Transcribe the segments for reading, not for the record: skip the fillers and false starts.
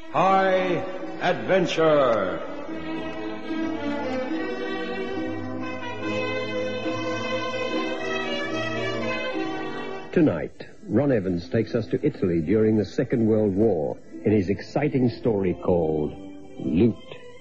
High Adventure. Tonight, Ron Evans takes us to Italy during the Second World War in his exciting story called Loot.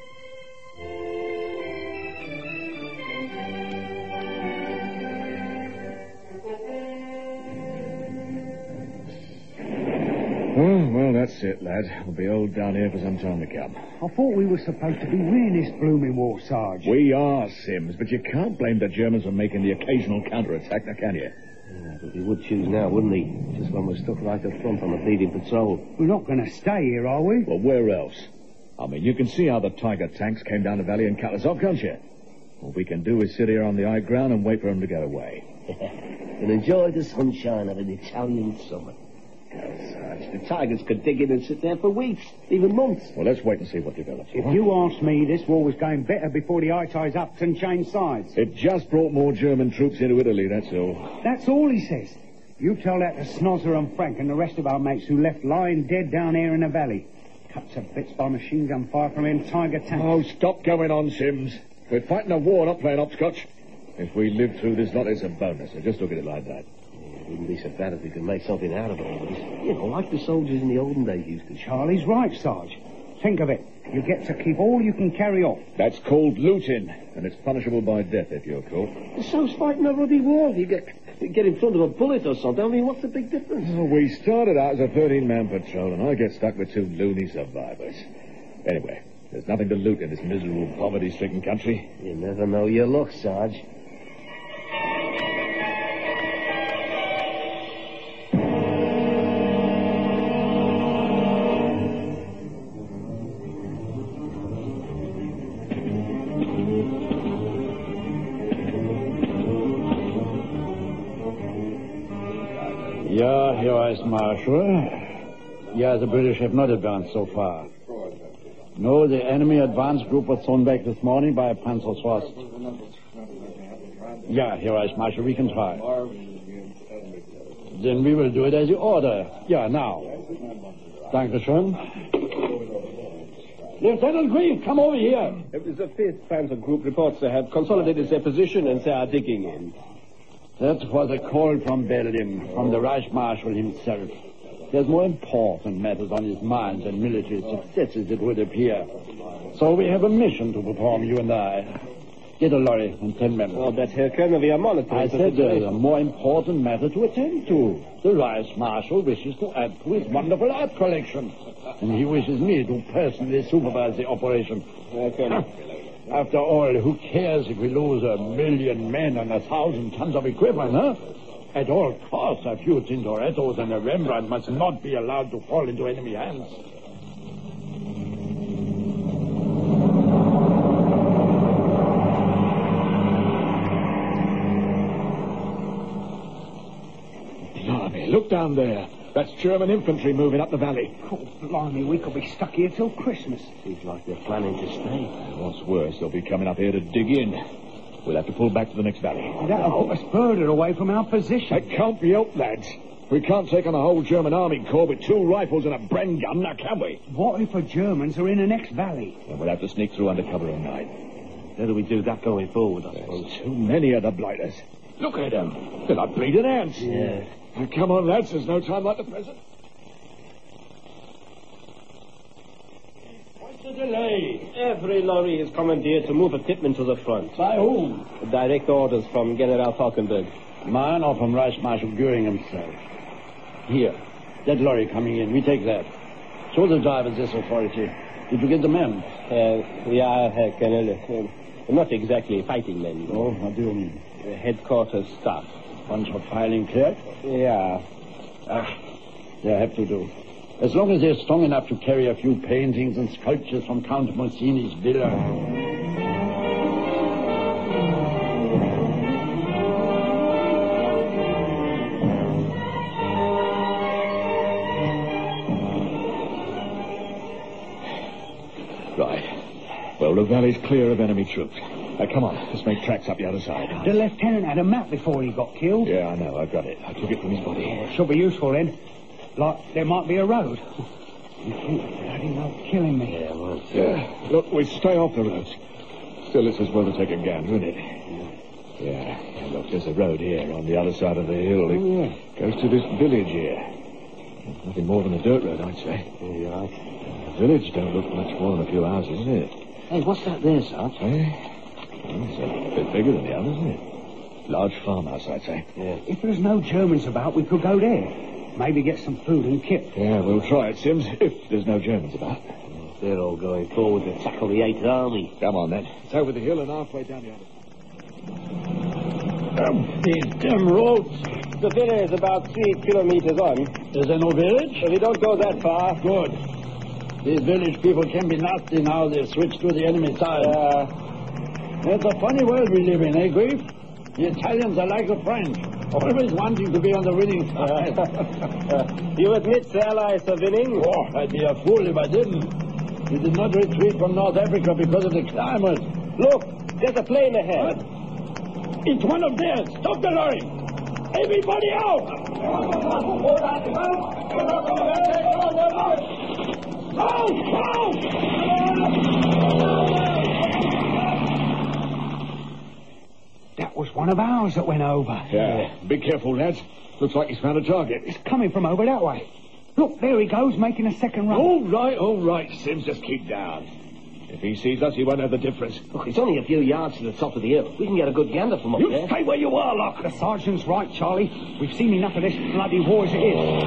Well, that's it, lad. We'll be old down here for some time to come. I thought we were supposed to be winning this blooming war, Sarge. We are, Sims, but you can't blame the Germans for making the occasional counterattack, now can you? Yeah, but he would choose now, wouldn't he? Just when we're stuck right up front on the bleeding patrol. We're not going to stay here, are we? Well, where else? I mean, you can see how the Tiger tanks came down the valley and cut us off, can't you? All we can do is sit here on the high ground and wait for them to get away. And enjoy the sunshine of an Italian summer. Sarge, the Tigers could dig in and sit there for weeks, even months. Well, let's wait and see what develops. If you ask me, this war was going better before the Italians upped and changed sides. It just brought more German troops into Italy, that's all. That's all he says. You tell that to Snozzer and Frank and the rest of our mates who left lying dead down here in the valley. Cut to bits by machine gun fire from them Tiger tanks. Oh, stop going on, Sims. We're fighting a war, not playing hopscotch. If we live through this lot, it's a bonus. So just look at it like that. It wouldn't be so bad if we could make something out of all this. You know, like the soldiers in the olden days used to. Charlie's right, Sarge. Think of it. You get to keep all you can carry off. That's called looting, and it's punishable by death if you're caught. So's fighting a ruddy war. You get in front of a bullet or something. I mean, what's the big difference? Well, we started out as a 13-man patrol, and I get stuck with 2 loony survivors. Anyway, there's nothing to loot in this miserable, poverty-stricken country. You never know your luck, Sarge. Yeah, here is Marshal. Yeah, the British have not advanced so far. No, the enemy advance group was thrown back this morning by a Panzerfaust. Yeah, here is Marshal. We can try. Then we will do it as you order. Yeah, now. Dankeschön. Lieutenant Grieve, come over here. The 5th Panzer Group reports they have consolidated their position and they are digging in. That was a call from Berlin, from the Reich Marshal himself. There's more important matters on his mind than military successes, it would appear. So we have a mission to perform, you and I. Get a lorry and 10 men. Oh, but Herr Colonel, we are monitoring. I said there's a more important matter to attend to. The Reich Marshal wishes to add to his wonderful art collection. And he wishes me to personally supervise the operation. After all, who cares if we lose 1,000,000 men and 1,000 tons of equipment, huh? At all costs, a few Tintorettos and a Rembrandt must not be allowed to fall into enemy hands. Blimey, look down there. That's German infantry moving up the valley. Oh, blimey, we could be stuck here till Christmas. Seems like they're planning to stay. What's worse, they'll be coming up here to dig in. We'll have to pull back to the next valley. That'll put us further away from our position. That can't be helped, lads. We can't take on a whole German army corps with 2 rifles and a Bren gun, now can we? What if the Germans are in the next valley? Then we'll have to sneak through under cover of night. How do we do that going forward, I suppose? There's too many of the blighters. Look at them. They're like bleeding ants. Yeah. Now, come on, lads. There's no time like the present. What's the delay? Every lorry is commandeered to move a tipman to the front. By whom? Direct orders from General Falkenberg. Mine or from Reich Marshal Goering himself. Here. That lorry coming in. We take that. Show the drivers this authority. Did you get the men? Yeah, Herr Colonel. Not exactly fighting men. Oh, what do you mean? Headquarters staff. Bunch of filing clerks? Yeah. They have to do. As long as they're strong enough to carry a few paintings and sculptures from Count Monsini's villa. Right. Well, the valley's clear of enemy troops. Now, come on. Let's make tracks up the other side. The lieutenant had a map before he got killed. Yeah, I know. I've got it. I took it from his body. It should be useful then. Like, there might be a road. You think bloody well killing me. Yeah, well, Yeah. Look, we stay off the roads. Still, it's as well to take a gander, isn't it? Yeah. Look, there's a road here on the other side of the hill. It goes to this village here. Nothing more than a dirt road, I'd say. Yeah, you're right. The village don't look much more than a few houses, isn't it? Hey, what's that there, Sarge? Eh? Well, it's a bit bigger than the others, isn't it? Large farmhouse, I'd say. Yeah. If there's no Germans about, we could go there. Maybe get some food and kit. Yeah, we'll try it, Sims, if there's no Germans about. They're all going forward to tackle the 8th Army. Come on, then. It's over the hill and halfway down the other side. These damn roads. The village is about 3 kilometers on. Is there no village? So we don't go that far. Good. These village people can be nasty now they've switched to the enemy side. It's a funny world we live in, eh, Grief? The Italians are like the French, always wanting to be on the winning side. You admit the Allies are winning? Oh, I'd be a fool if I didn't. We did not retreat from North Africa because of the climate. Look, there's a plane ahead. What? It's one of theirs. Stop the lorry. Everybody out! That was one of ours that went over. Yeah. Be careful, lads. Looks like he's found a target. It's coming from over that way. Look, there he goes, making a second run. All right, Sims. Just keep down. If he sees us, he won't have the difference. Look, it's only a few yards to the top of the hill. We can get a good gander from up You there. stay where you are, Locke. The sergeant's right, Charlie. We've seen enough of this bloody war as it is.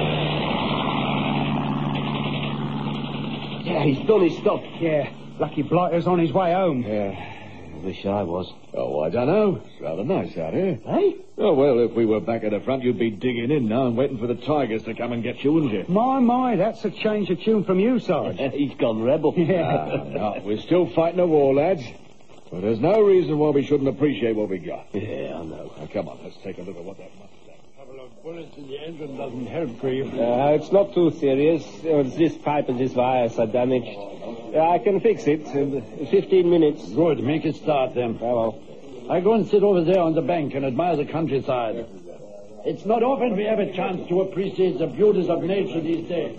Yeah, he's done his stuff. Yeah, lucky Blighter's on his way home. Yeah, I wish I was. Oh, I don't know. It's rather nice out here. Hey? Oh, well, if we were back at the front, you'd be digging in now and waiting for the Tigers to come and get you, wouldn't you? My, that's a change of tune from you, Sarge. He's gone rebel. Yeah. No, we're still fighting a war, lads. But there's no reason why we shouldn't appreciate what we got. Yeah, I know. Now, come on, let's take a look at what that must be. A couple of bullets in the engine doesn't help, Grief. It's not too serious. This pipe and this wires are damaged. I can fix it in 15 minutes. Good, make it start then. Well, I go and sit over there on the bank and admire the countryside. It's not often we have a chance to appreciate the beauties of nature these days.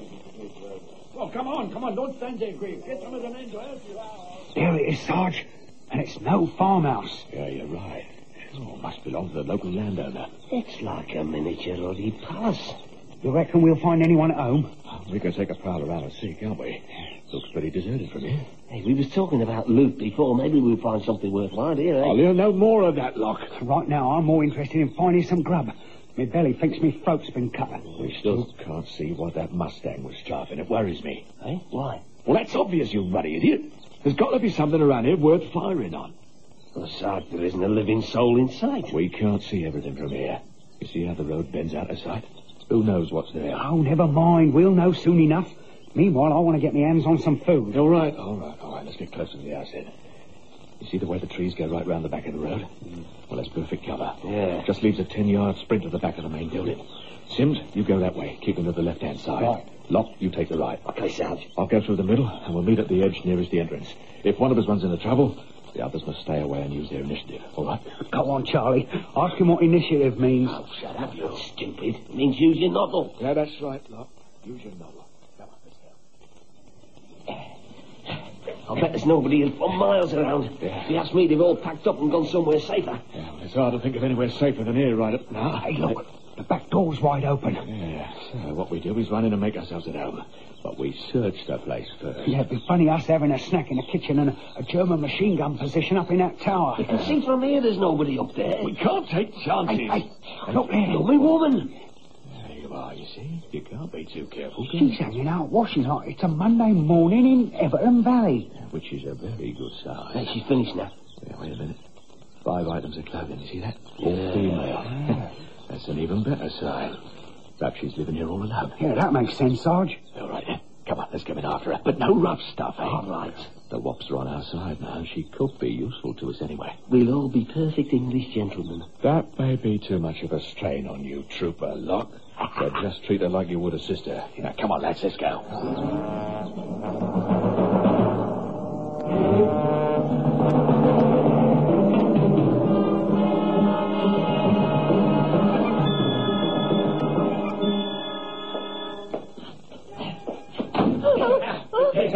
Oh, come on, don't stand there, Grief. Get some of the men to help you out. There it is, Sarge. And it's no farmhouse. Yeah, you're right. Oh, must belong to the local landowner. It's like a miniature ruddy palace. You reckon we'll find anyone at home? We can take a prowl around and see, can't we? Looks pretty deserted from here. Hey, we was talking about loot before. Maybe we'll find something worthwhile here, eh? I'll hear no more of that, Locke. Right now, I'm more interested in finding some grub. My belly thinks me throat's been cut. We still can't see what that Mustang was charging. It worries me. Eh? Why? Well, that's obvious, you ruddy idiot. There's got to be something around here worth firing on. Well, Sarge, there isn't a living soul in sight. We can't see everything from here. You see how the road bends out of sight? Who knows what's there? Oh, never mind. We'll know soon enough. Meanwhile, I want to get my hands on some food. All right. Let's get closer to the house then. You see the way the trees go right round the back of the road? Well, that's perfect cover. Yeah. Just leaves a 10-yard sprint to the back of the main building. Sims, you go that way, keeping to the left-hand side. Right. Locke, you take the right. Okay, Sarge. I'll go through the middle, and we'll meet at the edge nearest the entrance. If one of us runs into trouble, the others must stay away and use their initiative. All right? Go on, Charlie. Ask him what initiative means. Oh, shut up, you stupid. It means use your noddle. Yeah, that's right, Locke. Use your noddle. Come on, let's go. I'll bet there's nobody for miles around. Yeah. If you ask me, they've all packed up and gone somewhere safer. Yeah, well, it's hard to think of anywhere safer than here right up now. Hey, look. The back door's wide open. Yeah, so what we do is run in and make ourselves at home. But we search the place first. Yeah, it'd be funny us having a snack in the kitchen and a German machine gun position up in that tower. You can see from here there's nobody up there. We can't take chances. Hey, look there. Lovely woman. There you are, you see. You can't be too careful. She's hanging out washing like it's a Monday morning in Everton Valley. Which is a very good sign. Hey, she's finished now. Yeah, wait a minute. 5 items of clothing, you see that? All female. That's an even better sign. Perhaps she's living here all alone. Yeah, that makes sense, Sarge. All right, then. Come on, let's go in after her. But no rough stuff, eh? All right. The wops are on our side now. She could be useful to us anyway. We'll all be perfect English gentlemen. That may be too much of a strain on you, Trooper Locke. So just treat her like you would a sister. Now, come on, lads, let's go.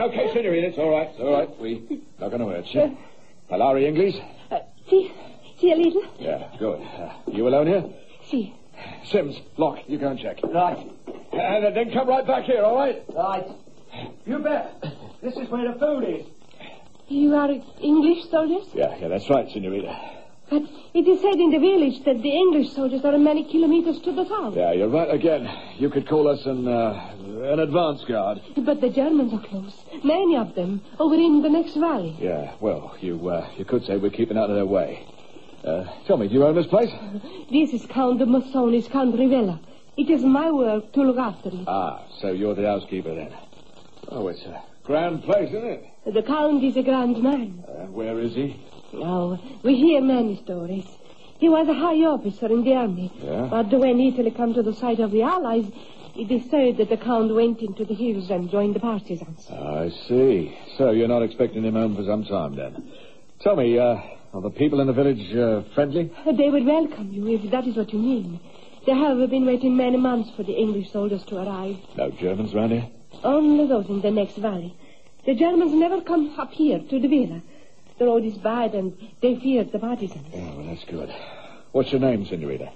okay, Senorita. It's all right. It's all right. We not going to hurt you. Palari English? See a little? Yeah, good. You alone here? See. Sims, Locke, you go and check. Right. And then come right back here, all right? Right. You bet. This is where the food is. You are English soldiers? Yeah, that's right, Senorita. But it is said in the village that the English soldiers are many kilometers to the south. Yeah, you're right again. You could call us an advance guard. But the Germans are close. Many of them over in the next valley. Yeah, well, you could say we're keeping out of their way. Tell me, do you own this place? This is Count de Massoni's country villa. It is my work to look after it. Ah, so you're the housekeeper then. Oh, it's a grand place, isn't it? The Count is a grand man. Where is he? Oh, we hear many stories. He was a high officer in the army. Yeah? But when Italy came to the side of the Allies, it is said that the Count went into the hills and joined the partisans. I see. So you're not expecting him home for some time, then. Tell me, are the people in the village friendly? They would welcome you, if that is what you mean. They have been waiting many months for the English soldiers to arrive. No Germans round here? Only those in the next valley. The Germans never come up here to the villa. The road is bad, and they fear the partisans. Oh, well, that's good. What's your name, Senorita?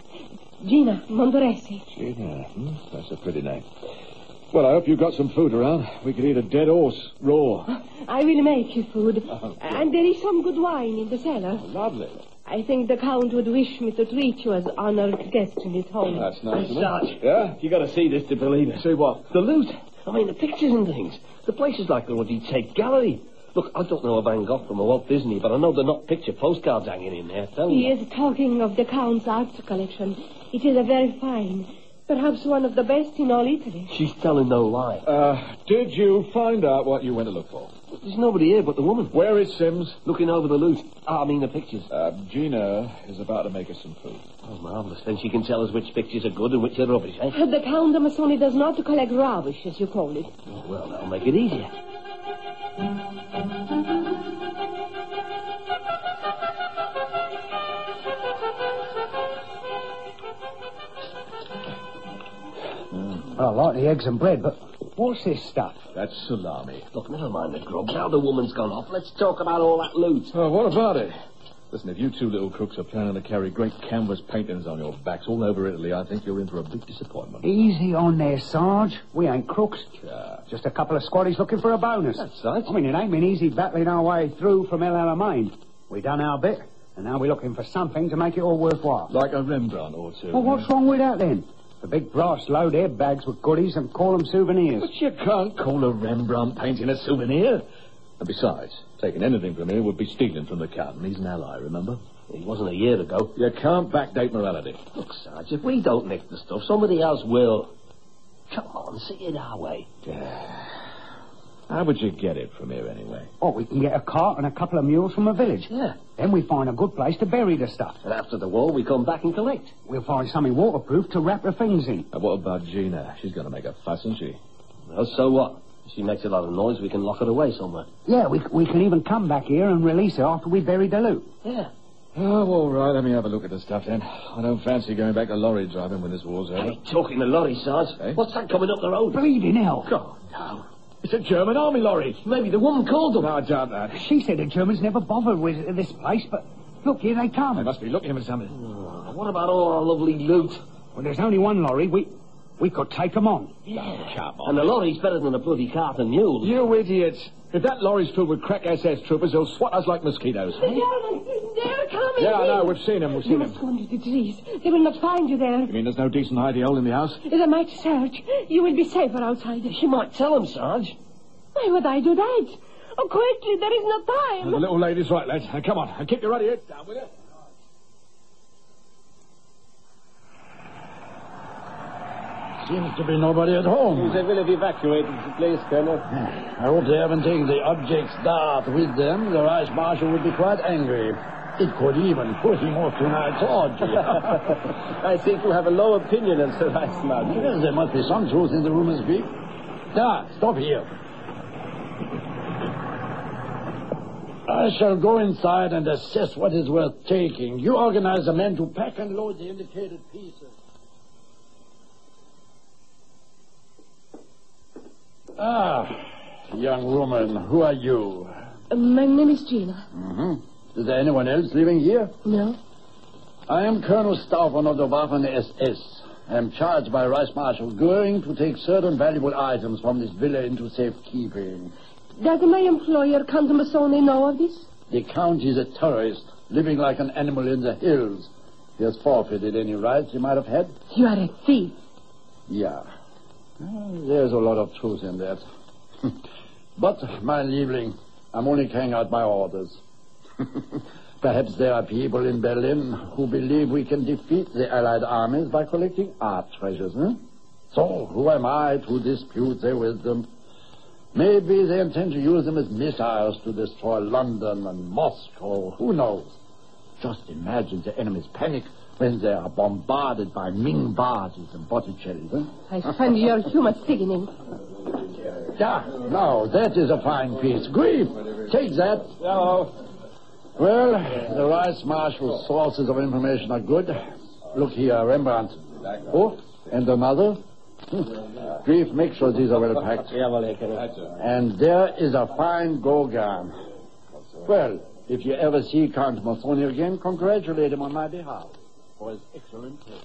Gina Montoresi. Gina, that's a pretty name. Well, I hope you've got some food around. We could eat a dead horse, raw. I will make you food. Oh, and there is some good wine in the cellar. Lovely. I think the Count would wish me to treat you as honored guest in his home. That's nice. Sarge. Yeah? You got to see this to believe it. See what? The loot. I mean, the pictures and things. The place is like the Ruddy Tate Gallery. Look, I don't know a Van Gogh from a Walt Disney, but I know they're not picture postcards hanging in there. Tell He me. is talking of the Count's art collection. It is a very fine, perhaps one of the best in all Italy. She's telling no lie. Did you find out what you went to look for? There's nobody here but the woman. Where is Sims? Looking over the loot. I mean the pictures. Gina is about to make us some food. Oh, marvellous. Then she can tell us which pictures are good and which are rubbish, eh? The Count de Massoni does not collect rubbish, as you call it. Oh, well, that'll make it easier. I like the eggs and bread, but what's this stuff? That's salami. Look, never mind the grub. Now the woman's gone off. Let's talk about all that loot. Oh, what about it? Listen, if you two little crooks are planning to carry great canvas paintings on your backs all over Italy, I think you're in for a big disappointment. Easy on there, Sarge. We ain't crooks. Yeah. Just a couple of squaddies looking for a bonus. That's right. I mean, it ain't been easy battling our way through from El Alamein. We done our bit, and now we're looking for something to make it all worthwhile. Like a Rembrandt or two. Well, what's wrong with that, then? The big brass load their bags with goodies and call them souvenirs. But you can't call a Rembrandt painting a souvenir. And besides, taking anything from here would be stealing from the Count, and he's an ally, remember? It wasn't a year ago. You can't backdate morality. Look, Sarge, if we don't nick the stuff, somebody else will. Come on, see it our way. How would you get it from here, anyway? Oh, we can get a cart and a couple of mules from a village. Yeah. Then we find a good place to bury the stuff. And after the war, we come back and collect. We'll find something waterproof to wrap the things in. And what about Gina? She's going to make a fuss, isn't she? Well, so what? If she makes a lot of noise, we can lock her away somewhere. Yeah, we can even come back here and release her after we bury the loot. Yeah. Oh, all right. Let me have a look at the stuff, then. I don't fancy going back to lorry driving when this war's over. Hey, talking to lorry, Sarge. Eh? What's that coming up the road? Bleeding hell. God, no. It's a German army lorry. Maybe the woman called them. No, I doubt that. She said the Germans never bothered with this place, but look, here they come. They must be looking for something. What about all our lovely loot? Well, there's only one lorry. We could take them on. Yeah. Come on. And the lorry's better than a bloody cart and mules. You idiots. If that lorry's filled with crack SS troopers, they'll swat us like mosquitoes. The Germans, they're coming. Yeah, I know. We've seen them. We've You seen must them. go under the trees. They will not find you there. You mean there's no decent hidey hole in the house? They might search. You will be safer outside. She might tell them, Sarge. Why would I do that? Oh, quickly, there is no time. The little lady's right, lads. Now, come on. And keep your ruddy heads down, will you? Seems to be nobody at home. They will have evacuated the place, Colonel. I hope they haven't taken the objects dart with them. The Vice Marshal would be quite angry. It could even put him off tonight's orgy. I think you have a low opinion of Sir Vice Marshal. Yes, there must be some truth in the rumors, Vic. Dart, stop here. I shall go inside and assess what is worth taking. You organize the men to pack and load the indicated pieces. Young woman, who are you? My name is Gina. Mm-hmm. Is there anyone else living here? No. I am Colonel Stauffer of the Waffen-SS. I am charged by Vice Marshal Goering to take certain valuable items from this villa into safekeeping. Does my employer, Count Massone, know of this? The Count is a terrorist, living like an animal in the hills. He has forfeited any rights he might have had. You are a thief. Yeah. There's a lot of truth in that. But, my Liebling, I'm only carrying out my orders. Perhaps there are people in Berlin who believe we can defeat the Allied armies by collecting art treasures, huh? So, who am I to dispute their wisdom? Maybe they intend to use them as missiles to destroy London and Moscow. Who knows? Just imagine the enemy's panic when they are bombarded by Ming barges and Botticelli, huh? I find your humor sickening. Yeah, now, that is a fine piece. Grief, take that. Hello. Well, the Vice Marshal's sources of information are good. Look here, Rembrandt. Oh, and another? Grief, make sure these are well packed. And there is a fine Gauguin. Well, if you ever see Count Massone again, congratulate him on my behalf for his excellent taste.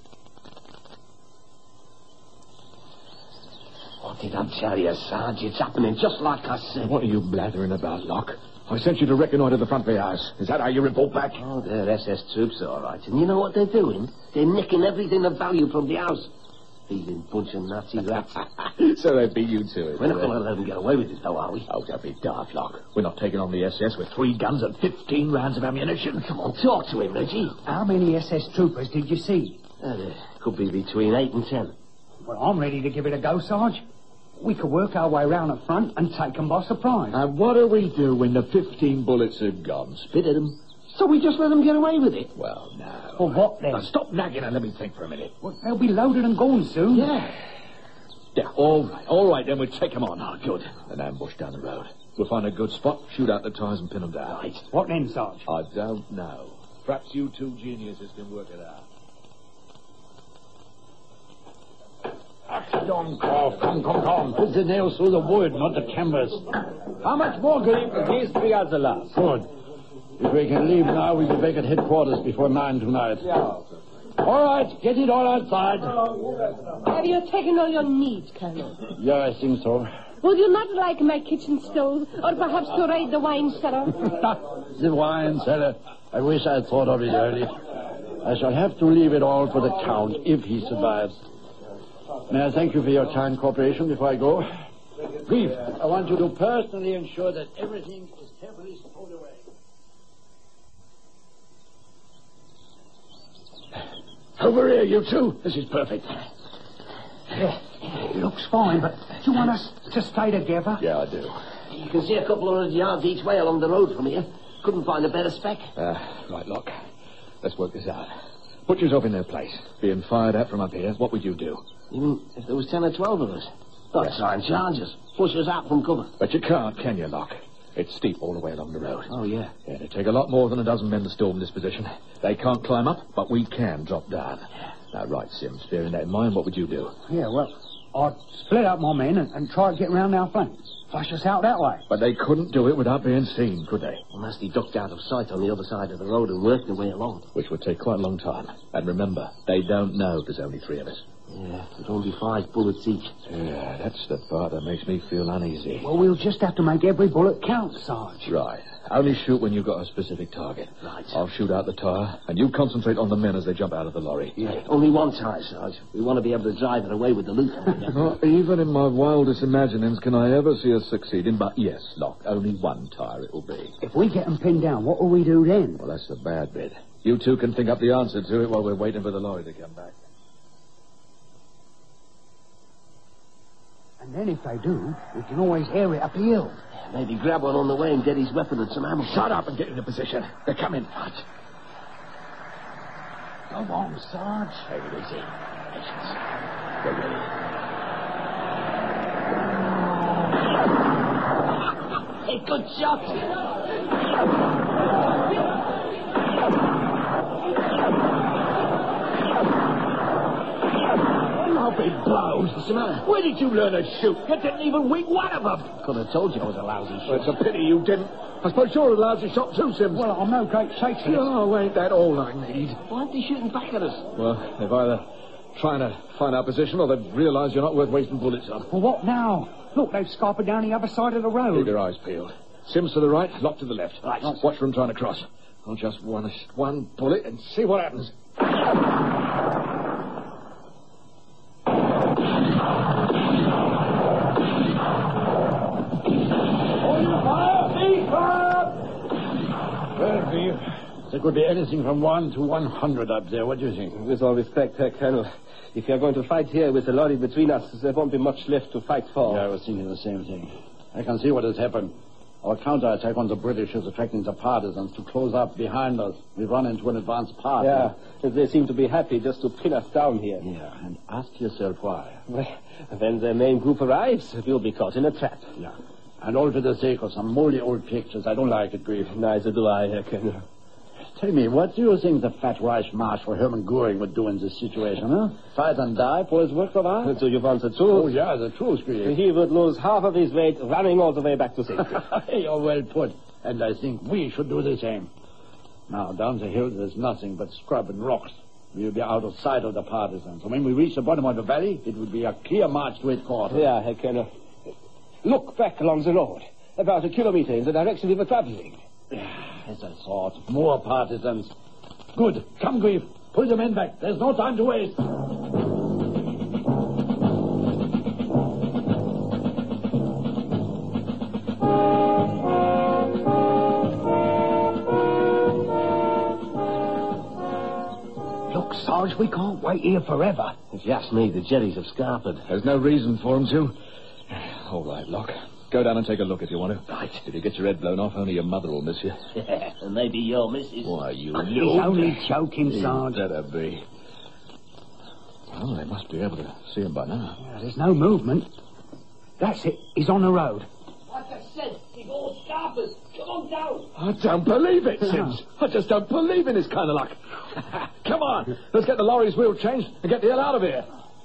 What did I tell you, Sarge? It's happening just like I said. What are you blathering about, Locke? I sent you to reconnoiter the front of the house. Is that how you report back? Oh, they're SS troops, all right. And you know what they're doing? They're nicking everything of value from the house. Thieving bunch of Nazi rats. So they beat you to it. We're not going to let them get away with it, though, are we? Oh, don't be daft, Locke. We're not taking on the SS with 3 guns and 15 rounds of ammunition. Come on, talk to him, Reggie. How many SS troopers did you see? Could be between 8 and 10. Well, I'm ready to give it a go, Sarge. We could work our way round the front and take them by surprise. And what do we do when the 15 bullets have gone? Spit at them? So we just let them get away with it? Well, no. Well, what then? Now, stop nagging and let me think for a minute. Well, they'll be loaded and gone soon. Yeah, all right, then we'll take them on. Oh, good. An ambush down the road. We'll find a good spot, shoot out the tires and pin them down. Right. What then, Sarge? I don't know. Perhaps you two geniuses can work it out. Don't cough. Come. Put the nails through the wood, not the canvas. How much more can these 3 are the last? Good. If we can leave now, we'll be back at headquarters before 9 tonight. Yeah. All right, get it all outside. Have you taken all your needs, Colonel? Yeah, I think so. Would you not like my kitchen stove, or perhaps to raid the wine cellar? The wine cellar. I wish I'd thought of it earlier. I shall have to leave it all for the Count, if he survives. May I thank you for your kind cooperation before I go? Grief, I want you to personally ensure that everything is carefully stowed away. Over here, you two. This is perfect. It looks fine, but do you want us to stay together? Yeah, I do. You can see a couple of 100 yards each way along the road from here. Couldn't find a better spec. Right, Locke. Let's work this out. Put yourself in their place. Being fired at from up here, what would you do? Even if there was 10 or 12 of us. I'd try and charge us. Push us out from cover. But you can't, can you, Locke? It's steep all the way along the road. Oh, yeah. Yeah, it'd take a lot more than a dozen men to storm this position. They can't climb up, but we can drop down. Now, right, Sims, bearing that in mind, what would you do? Yeah, well, I'd split up my men and try to get round our flank. Flush us out that way. But they couldn't do it without being seen, could they? Unless they ducked out of sight on the other side of the road and worked their way along. Which would take quite a long time. And remember, they don't know there's only 3 of us. Yeah, there's only 5 bullets each. Yeah, that's the part that makes me feel uneasy. Well, we'll just have to make every bullet count, Sarge. Right. Only shoot when you've got a specific target. Right. I'll shoot out the tire, and you concentrate on the men as they jump out of the lorry. Yeah, only one tire, Sarge. We want to be able to drive it away with the loot. Not even in my wildest imaginings can I ever see us succeeding, but yes, Locke, only 1 tire it will be. If we get them pinned down, what will we do then? Well, that's the bad bit. You two can think up the answer to it while we're waiting for the lorry to come back. And then if they do, we can always air it up the hill. Maybe grab one on the way and get his weapon and some ammo. Shut up and get into position. They're coming. Right. Go on, Sarge. Take it easy. Patience. We're ready. Hey, good shot. I'll be blowed. What's the matter? Where did you learn to shoot? You didn't even wing one of them. Could have told you I was a lousy shot. Well, it's a pity you didn't. I suppose you're a lousy shot too, Sims. Well, I'm no great shaker. Oh, ain't that all I need? Why aren't they shooting back at us? Well, they've either trying to find our position or they've realised you're not worth wasting bullets on. Well, what now? Look, they've scarpered down the other side of the road. Keep your eyes peeled. Sims to the right, Locke to the left. Right. Watch for them trying to cross. I'll just one bullet and see what happens. Well, Steve, there could be anything from 1 to 100 up there. What do you think? With all respect, Herr Colonel, if you're going to fight here with the lorry between us, there won't be much left to fight for. Yeah, I was thinking the same thing. I can see what has happened. Our counterattack on the British is attracting the partisans to close up behind us. We've run into an advanced party. Yeah, they seem to be happy just to pin us down here. Yeah, and ask yourself why. Well, when the main group arrives, we'll be caught in a trap. Yeah. And all for the sake of some moldy old pictures. I don't like it, Grief. Neither do I, Herr Colonel. Tell me, what do you think the fat Reich Marshal Hermann Goering would do in this situation, huh? Fight and die for his work of art? Do you want the truth? Oh, yeah, the truth, Grief. He would lose half of his weight running all the way back to safety. You're well put. And I think we should do the same. Now, down the hill, there's nothing but scrub and rocks. We'll be out of sight of the partisans. So when we reach the bottom of the valley, it will be a clear march to headquarters. Yeah, Herr Colonel. Look back along the road. About a kilometer in the direction we were traveling. As I thought, more partisans. Good. Come, Grief. Pull the men back. There's no time to waste. Look, Sarge, we can't wait here forever. If you ask me, the jetties have scarpered. There's no reason for them to. All right, Locke. Go down and take a look if you want to. Right. If you get your head blown off, only your mother will miss you. And maybe your missus. Why, you He's only joking, Sarge. better be. Well, they must be able to see him by now. Yeah, there's no movement. That's it. He's on the road. Like I said, they've all scarpers. Come on down. I don't believe it, Sims. I just don't believe in this kind of luck. Come on, let's get the lorry's wheel changed and get the hell out of here.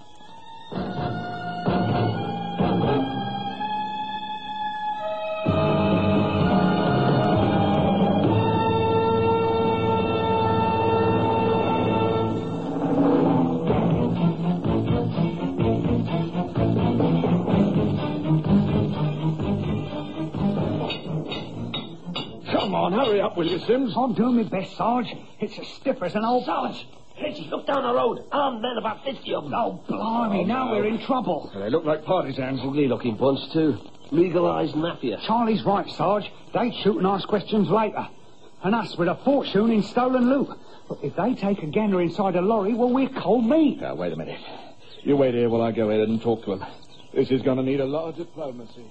Come on, hurry up, will you, Sims? I'm doing my best, Sarge. It's as stiff as an old... Sarge! Reggie, look down the road. Armed men, about 50 of them. Oh, blimey, now we're in trouble. They look like partisans. Ugly-looking bunch, too. Legalised mafia. Charlie's right, Sarge. They'd shoot and ask questions later. And us with a fortune in stolen loot. But if they take a gander inside a lorry, well, we're cold meat. Now, wait a minute. You wait here while I go ahead and talk to him. This is going to need a lot of diplomacy.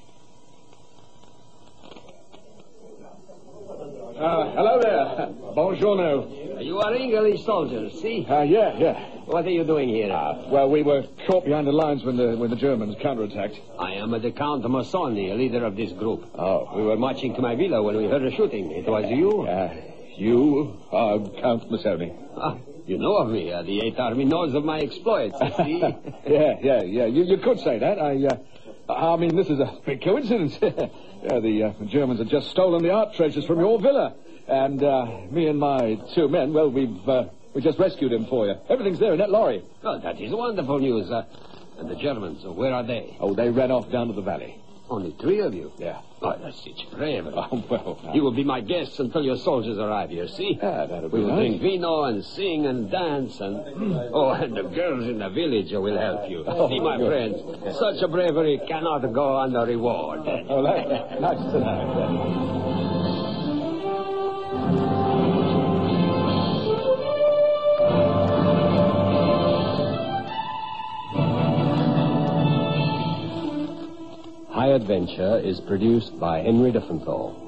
Hello there. Buongiorno. You are English soldiers, see? Yeah. What are you doing here? Well, we were caught behind the lines when the Germans counterattacked. I am the Count Massoni, leader of this group. Oh. We were marching to my villa when we heard a shooting. It was you? You are Count Massoni. You know of me. The 8th Army knows of my exploits, see? Yeah. You could say that. I mean, this is a big coincidence. The Germans had just stolen the art treasures from your villa. And me and my 2 men, well, we just rescued him for you. Everything's there in that lorry. Well, that is wonderful news. And the Germans, where are they? Oh, they ran off down to the valley. Only 3 of you? Yeah. Oh, that's such bravery. Oh, well. You will be my guests until your soldiers arrive here, see? Yeah, that'll be We will nice. drink vino and sing and dance and... Oh, and the girls in the village will help you. See, my good. friends, such a bravery cannot go unrewarded. Oh, that's nice to know. High Adventure is produced by Henry Diffenthal.